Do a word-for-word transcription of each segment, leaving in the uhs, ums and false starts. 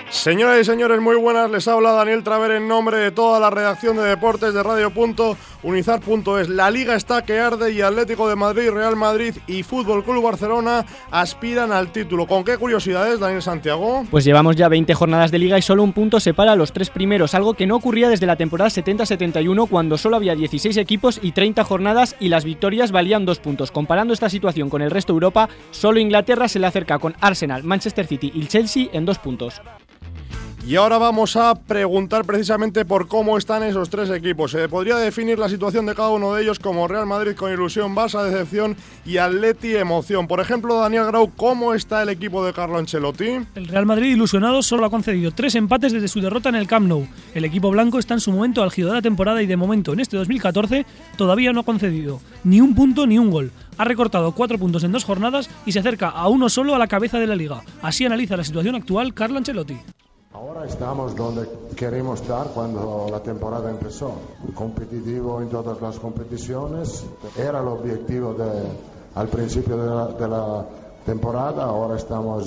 Señoras y señores, muy buenas, les habla Daniel Traver en nombre de toda la redacción de deportes de Radio Punto, Unizar punto es. La Liga está que arde y Atlético de Madrid, Real Madrid y Fútbol Club Barcelona aspiran al título. ¿Con qué curiosidades, Daniel Santiago? Pues llevamos ya veinte jornadas de Liga y solo un punto separa a los tres primeros, algo que no ocurría desde la temporada setenta setenta y uno, cuando solo había dieciséis equipos y treinta jornadas y las victorias valían dos puntos. Comparando esta situación con el resto de Europa, solo Inglaterra se le acerca con Arsenal, Manchester City y Chelsea en dos puntos. Y ahora vamos a preguntar precisamente por cómo están esos tres equipos. Se podría definir la situación de cada uno de ellos como Real Madrid con ilusión, Barça decepción y Atleti emoción. Por ejemplo, Daniel Grau, ¿cómo está el equipo de Carlo Ancelotti? El Real Madrid, ilusionado, solo ha concedido tres empates desde su derrota en el Camp Nou. El equipo blanco está en su momento álgido de la temporada y de momento en este dos mil catorce todavía no ha concedido ni un punto ni un gol. Ha recortado cuatro puntos en dos jornadas y se acerca a uno solo a la cabeza de la Liga. Así analiza la situación actual Carlo Ancelotti. Ahora estamos donde queremos estar cuando la temporada empezó, competitivo en todas las competiciones, era el objetivo de, al principio de la, de la temporada, ahora estamos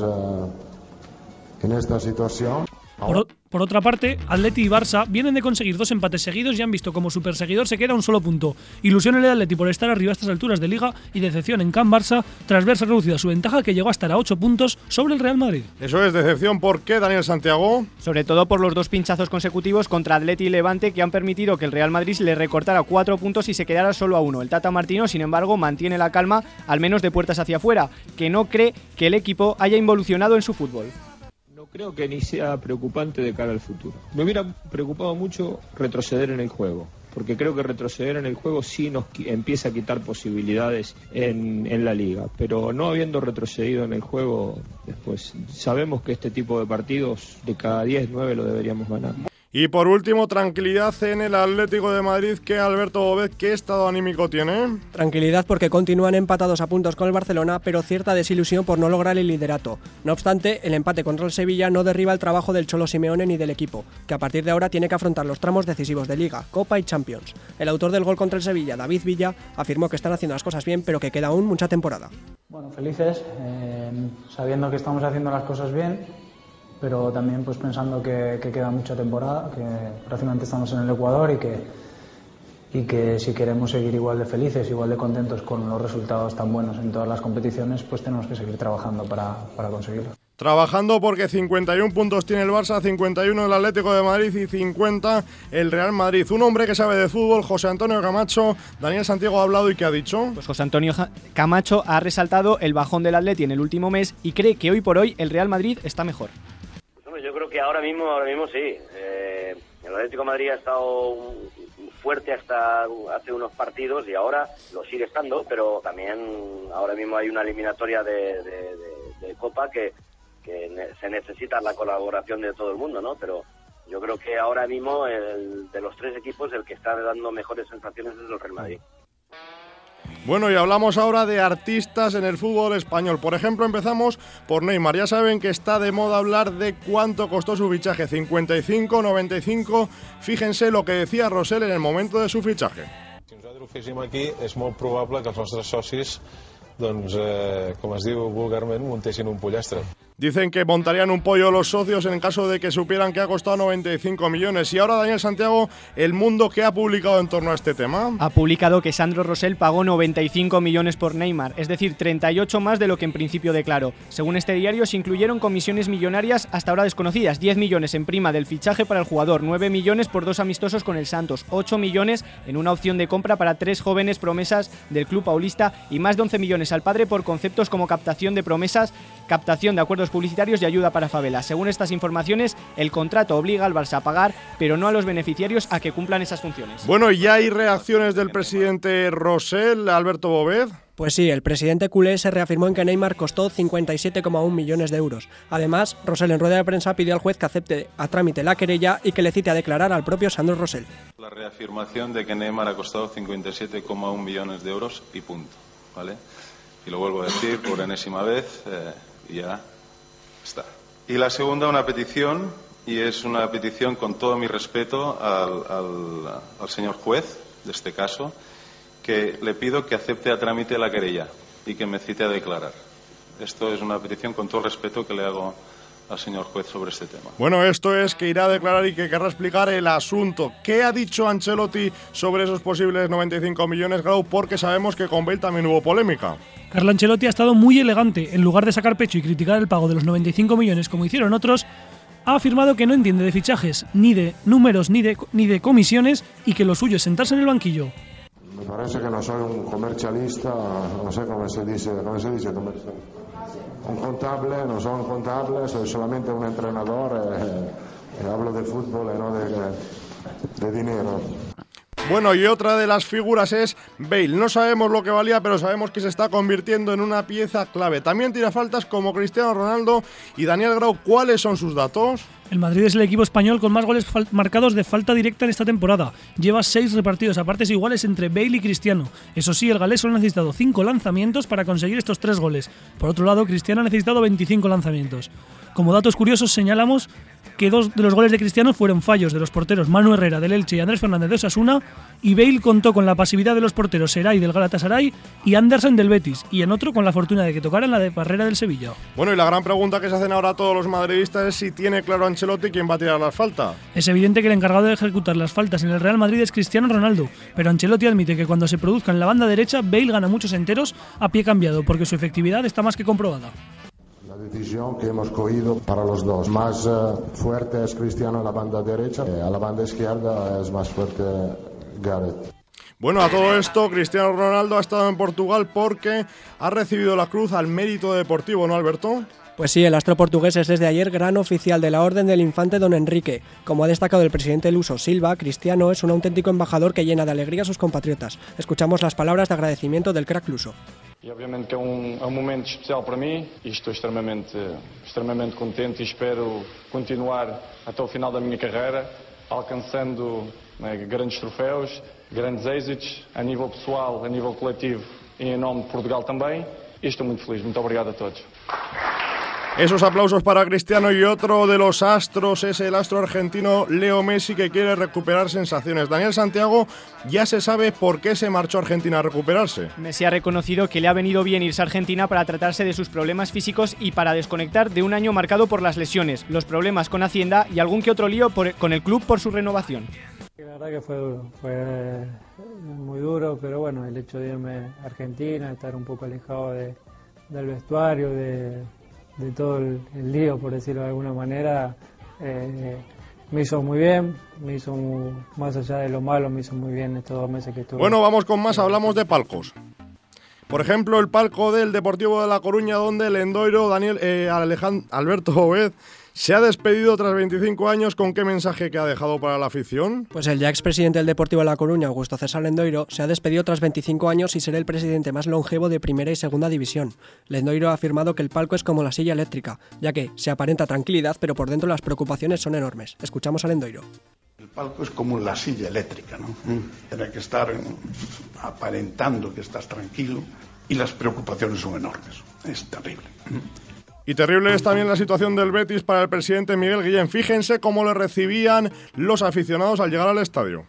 uh, en esta situación. Por, por otra parte, Atleti y Barça vienen de conseguir dos empates seguidos y han visto como su perseguidor se queda a un solo punto. Ilusión en el Atleti por estar arriba a estas alturas de Liga y decepción en Can Barça tras verse reducida su ventaja, que llegó a estar a ocho puntos sobre el Real Madrid. Eso es decepción, ¿por qué, Daniel Santiago? Sobre todo por los dos pinchazos consecutivos contra Atleti y Levante, que han permitido que el Real Madrid le recortara cuatro puntos y se quedara solo a uno. El Tata Martino, sin embargo, mantiene la calma, al menos de puertas hacia afuera, que no cree que el equipo haya involucionado en su fútbol. Creo que ni sea preocupante de cara al futuro. Me hubiera preocupado mucho retroceder en el juego, porque creo que retroceder en el juego sí nos empieza a quitar posibilidades en, en la liga, pero no habiendo retrocedido en el juego, después sabemos que este tipo de partidos de cada diez, nueve lo deberíamos ganar. Y por último, tranquilidad en el Atlético de Madrid, que Alberto Bóvez, ¿qué estado anímico tiene? Tranquilidad porque continúan empatados a puntos con el Barcelona, pero cierta desilusión por no lograr el liderato. No obstante, el empate contra el Sevilla no derriba el trabajo del Cholo Simeone ni del equipo, que a partir de ahora tiene que afrontar los tramos decisivos de Liga, Copa y Champions. El autor del gol contra el Sevilla, David Villa, afirmó que están haciendo las cosas bien, pero que queda aún mucha temporada. Bueno, felices, eh, sabiendo que estamos haciendo las cosas bien, pero también pues pensando que, que queda mucha temporada, que prácticamente estamos en el Ecuador y que, y que si queremos seguir igual de felices, igual de contentos con los resultados tan buenos en todas las competiciones, pues tenemos que seguir trabajando para, para conseguirlo. Trabajando porque cincuenta y uno puntos tiene el Barça, cincuenta y uno el Atlético de Madrid y cincuenta el Real Madrid. Un hombre que sabe de fútbol, José Antonio Camacho. Daniel Santiago ha hablado y ¿qué ha dicho? Pues José Antonio Camacho ha resaltado el bajón del Atleti en el último mes y cree que hoy por hoy el Real Madrid está mejor. Yo creo que ahora mismo, ahora mismo sí. Eh, el Atlético de Madrid ha estado fuerte hasta hace unos partidos y ahora lo sigue estando, pero también ahora mismo hay una eliminatoria de, de, de, de Copa que, que ne- se necesita la colaboración de todo el mundo, ¿no? Pero yo creo que ahora mismo el, de los tres equipos el que está dando mejores sensaciones es el Real Madrid. Bueno, y hablamos ahora de artistas en el fútbol español. Por ejemplo, empezamos por Neymar. Ya saben que está de moda hablar de cuánto costó su fichaje, cincuenta y cinco, noventa y cinco. Fíjense lo que decía Rosell en el momento de su fichaje. Si nosaltres ho féssim aquí, és molt probable que els nostres socis, doncs, eh, com es diu vulgarment, muntessin un pollastre. Dicen que montarían un pollo los socios en caso de que supieran que ha costado noventa y cinco millones. Y ahora, Daniel Santiago, El Mundo, ¿qué ha publicado en torno a este tema? Ha publicado que Sandro Rosell pagó noventa y cinco millones por Neymar, es decir, treinta y ocho más de lo que en principio declaró. Según este diario, se incluyeron comisiones millonarias hasta ahora desconocidas, diez millones en prima del fichaje para el jugador, nueve millones por dos amistosos con el Santos, ocho millones en una opción de compra para tres jóvenes promesas del club paulista y más de once millones al padre por conceptos como captación de promesas, captación de acuerdos publicitarios y ayuda para favelas. Según estas informaciones, el contrato obliga al Barça a pagar, pero no a los beneficiarios a que cumplan esas funciones. Bueno, ¿y ya hay reacciones del presidente Rosell, Alberto Bóvez? Pues sí, el presidente culé se reafirmó en que Neymar costó cincuenta y siete coma uno millones de euros. Además, Rosell en rueda de prensa pidió al juez que acepte a trámite la querella y que le cite a declarar al propio Sandro Rosell. La reafirmación de que Neymar ha costado cincuenta y siete coma uno millones de euros y punto, ¿vale? Y lo vuelvo a decir por enésima vez, eh, y ya está. Y la segunda, una petición, y es una petición con todo mi respeto al, al, al señor juez de este caso, que le pido que acepte a trámite la querella y que me cite a declarar. Esto es una petición con todo el respeto que le hago al señor juez sobre este tema. Bueno, esto es que irá a declarar y que querrá explicar el asunto. ¿Qué ha dicho Ancelotti sobre esos posibles noventa y cinco millones, Grau? Porque sabemos que con Bale también hubo polémica. Carlo Ancelotti ha estado muy elegante. En lugar de sacar pecho y criticar el pago de los noventa y cinco millones como hicieron otros, ha afirmado que no entiende de fichajes, ni de números, ni de, ni de comisiones, y que lo suyo es sentarse en el banquillo. Me parece que no soy un comercialista, no sé cómo se dice, cómo se dice comercial. Un contable, no soy un contable, soy solamente un entrenador, eh, eh, hablo de fútbol y no de, de, de dinero. Bueno, y otra de las figuras es Bale. No sabemos lo que valía, pero sabemos que se está convirtiendo en una pieza clave. También tira faltas como Cristiano Ronaldo y Daniel Grau. ¿Cuáles son sus datos? El Madrid es el equipo español con más goles marcados de falta directa en esta temporada. Lleva seis repartidos a partes iguales entre Bale y Cristiano. Eso sí, el galés solo ha necesitado cinco lanzamientos para conseguir estos tres goles. Por otro lado, Cristiano ha necesitado veinticinco lanzamientos. Como datos curiosos señalamos que dos de los goles de Cristiano fueron fallos de los porteros Manu Herrera del Elche y Andrés Fernández de Osasuna, y Bale contó con la pasividad de los porteros Seray del Galatasaray y Andersen del Betis, y en otro con la fortuna de que tocaran la de Barrera del Sevilla. Bueno, y la gran pregunta que se hacen ahora todos los madridistas es si tiene claro Ancelotti quién va a tirar las faltas. Es evidente que el encargado de ejecutar las faltas en el Real Madrid es Cristiano Ronaldo, pero Ancelotti admite que cuando se produzca en la banda derecha, Bale gana muchos enteros a pie cambiado, porque su efectividad está más que comprobada. La decisión que hemos cogido para los dos. Más uh, fuerte es Cristiano a la banda derecha, eh, a la banda izquierda es más fuerte Gareth. Bueno, a todo esto, Cristiano Ronaldo ha estado en Portugal porque ha recibido la cruz al mérito deportivo, ¿no, Alberto? Pues sí, el astro portugués es desde ayer gran oficial de la Orden del Infante Don Enrique. Como ha destacado el presidente luso Silva, Cristiano es un auténtico embajador que llena de alegría a sus compatriotas. Escuchamos las palabras de agradecimiento del crack luso. E obviamente que é um, é um momento especial para mim e estou extremamente, extremamente contente e espero continuar até o final da minha carreira, alcançando, né, grandes troféus, grandes êxitos, a nível pessoal, a nível coletivo e em nome de Portugal também. E estou muito feliz. Muito obrigado a todos. Esos aplausos para Cristiano, y otro de los astros es el astro argentino Leo Messi, que quiere recuperar sensaciones. Daniel Santiago, ya se sabe por qué se marchó a Argentina a recuperarse. Messi ha reconocido que le ha venido bien irse a Argentina para tratarse de sus problemas físicos y para desconectar de un año marcado por las lesiones, los problemas con Hacienda y algún que otro lío por, con el club por su renovación. La verdad que fue duro, fue muy duro, pero bueno, el hecho de irme a Argentina, estar un poco alejado de, del vestuario, de... de todo el, el lío, por decirlo de alguna manera, eh, me hizo muy bien, me hizo muy, más allá de lo malo, me hizo muy bien estos dos meses que estuve. Bueno, vamos con más, hablamos de palcos. Por ejemplo, el palco del Deportivo de La Coruña, donde el endoiro Daniel, eh, Alejandro, Alberto Obed se ha despedido tras veinticinco años. ¿Con qué mensaje que ha dejado para la afición? Pues el ya expresidente del Deportivo de La Coruña, Augusto César Lendoiro, se ha despedido tras veinticinco años y será el presidente más longevo de Primera y Segunda División. Lendoiro ha afirmado que el palco es como la silla eléctrica, ya que se aparenta tranquilidad, pero por dentro las preocupaciones son enormes. Escuchamos a Lendoiro. El palco es como la silla eléctrica, ¿no? Tiene que estar aparentando que estás tranquilo y las preocupaciones son enormes. Es terrible. Y terrible es también la situación del Betis para el presidente Miguel Guillén. Fíjense cómo le recibían los aficionados al llegar al estadio.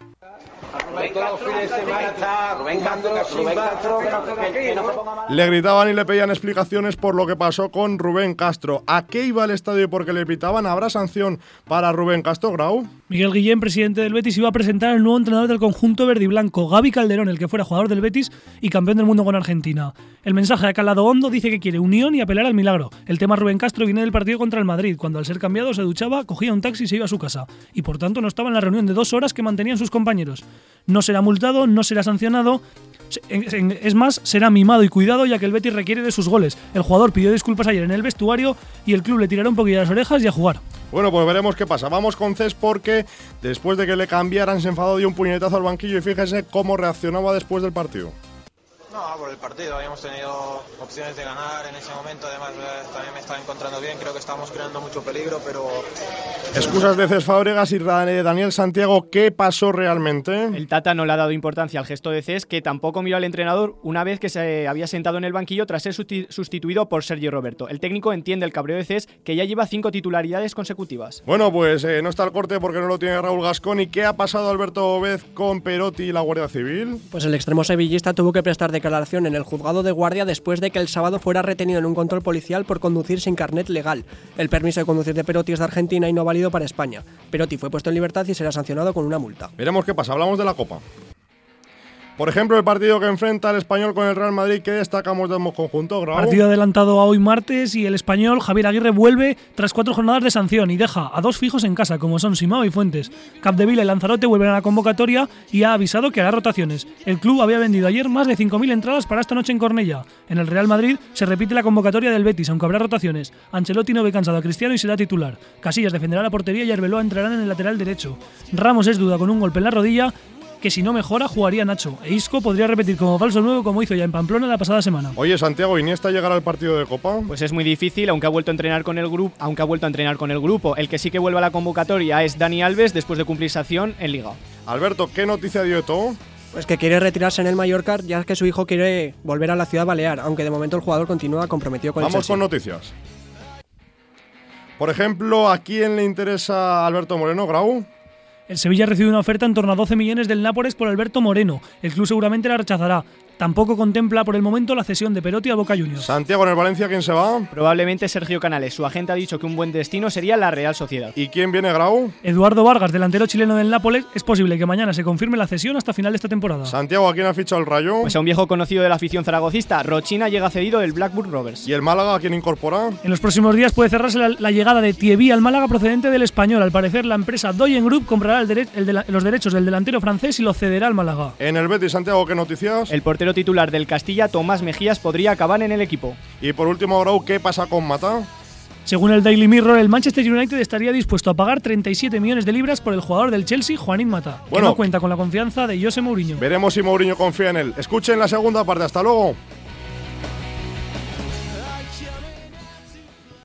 Le gritaban y le pedían explicaciones por lo que pasó con Rubén Castro. ¿A qué iba el estadio y por qué le pitaban? ¿Habrá sanción para Rubén Castro, Grau? Miguel Guillén, presidente del Betis, iba a presentar al nuevo entrenador del conjunto verde y blanco, Gaby Calderón, el que fuera jugador del Betis y campeón del mundo con Argentina. El mensaje ha calado hondo, dice que quiere unión y apelar al milagro. El tema Rubén Castro viene del partido contra el Madrid, cuando al ser cambiado se duchaba, cogía un taxi y se iba a su casa. Y por tanto no estaba en la reunión de dos horas que mantenían sus compañeros. No será multado, no será sancionado. Es más, será mimado y cuidado, ya que el Betis requiere de sus goles. El jugador pidió disculpas ayer en el vestuario y el club le tirará un poquillo las orejas y a jugar. Bueno, pues veremos qué pasa. Vamos con Cés, porque después de que le cambiaran se enfadó, dio un puñetazo al banquillo y fíjese cómo reaccionaba después del partido. No, por el partido, habíamos tenido opciones de ganar en ese momento, además eh, también me estaba encontrando bien, creo que estábamos creando mucho peligro, pero... Excusas de Cés Fábregas y Daniel Santiago, ¿qué pasó realmente? El Tata no le ha dado importancia al gesto de Cés, que tampoco miró al entrenador una vez que se había sentado en el banquillo tras ser sustituido por Sergi Roberto. El técnico entiende el cabreo de Cés, que ya lleva cinco titularidades consecutivas. Bueno, pues eh, no está el corte porque no lo tiene Raúl Gascón. ¿Y qué ha pasado, Alberto Obed, con Perotti y la Guardia Civil? Pues el extremo sevillista tuvo que prestar de declaración en el juzgado de guardia después de que el sábado fuera retenido en un control policial por conducir sin carnet legal. El permiso de conducir de Perotti es de Argentina y no válido para España. Perotti fue puesto en libertad y será sancionado con una multa. Veremos qué pasa, hablamos de la Copa. Por ejemplo, el partido que enfrenta al Español con el Real Madrid, ¿qué destacamos de ambos conjuntos, Grau? Partido adelantado a hoy martes y el Español, Javier Aguirre, vuelve tras cuatro jornadas de sanción y deja a dos fijos en casa, como son Simao y Fuentes. Capdevila y Lanzarote vuelven a la convocatoria y ha avisado que hará rotaciones. El club había vendido ayer más de cinco mil entradas para esta noche en Cornellá. En el Real Madrid se repite la convocatoria del Betis, aunque habrá rotaciones. Ancelotti no ve cansado a Cristiano y será titular. Casillas defenderá la portería y Arbeloa entrarán en el lateral derecho. Ramos es duda con un golpe en la rodilla, que si no mejora jugaría Nacho. E Isco podría repetir como falso nuevo como hizo ya en Pamplona la pasada semana. Oye, Santiago, ¿Iniesta llegará al partido de Copa? Pues es muy difícil, aunque ha vuelto a entrenar con el grupo, aunque ha vuelto a entrenar con el grupo. El que sí que vuelve a la convocatoria es Dani Alves después de cumplir sanción en Liga. Alberto, ¿qué noticia dio todo? Pues que quiere retirarse en el Mallorca, ya que su hijo quiere volver a la ciudad balear, aunque de momento el jugador continúa comprometido con Vamos el Chelsea. con noticias. Por ejemplo, ¿a quién le interesa Alberto Moreno, Grau? El Sevilla recibe una oferta en torno a doce millones del Nápoles por Alberto Moreno. El club seguramente la rechazará. Tampoco contempla por el momento la cesión de Perotti a Boca Juniors. Santiago, en el Valencia, ¿quién se va? Probablemente Sergio Canales. Su agente ha dicho que un buen destino sería la Real Sociedad. ¿Y quién viene, Grau? Eduardo Vargas, delantero chileno del Nápoles. Es posible que mañana se confirme la cesión hasta final de esta temporada. Santiago, ¿a quién ha fichado el Rayo? Pues a un viejo conocido de la afición zaragocista. Rochina llega cedido del Blackburn Rovers. ¿Y el Málaga a quién incorpora? En los próximos días puede cerrarse la, la llegada de Thievi al Málaga procedente del Español. Al parecer, la empresa Doyen Group comprará el dere el de la, los derechos del delantero francés y los cederá al Málaga. En el Betis, Santiago, ¿qué noticias? El portero titular del Castilla, Tomás Mejías, podría acabar en el equipo. Y por último, Grau, ¿qué pasa con Mata? Según el Daily Mirror, el Manchester United estaría dispuesto a pagar treinta y siete millones de libras por el jugador del Chelsea, Juanín Mata, bueno, que no cuenta con la confianza de José Mourinho. Veremos si Mourinho confía en él. Escuchen la segunda parte. Hasta luego.